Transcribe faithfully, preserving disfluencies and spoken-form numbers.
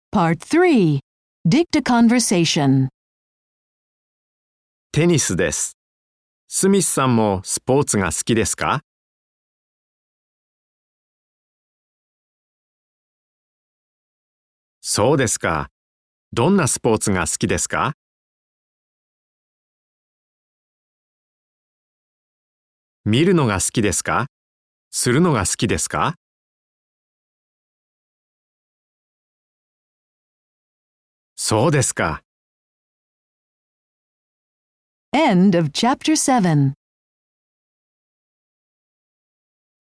Part three. Dicta conversation. テニスです。スミスさんもスポーツが好きですか？そうですか。どんなスポーツが好きですか？見るのが好きですか？するのが好きですか？そうですか。 End of Chapter seven.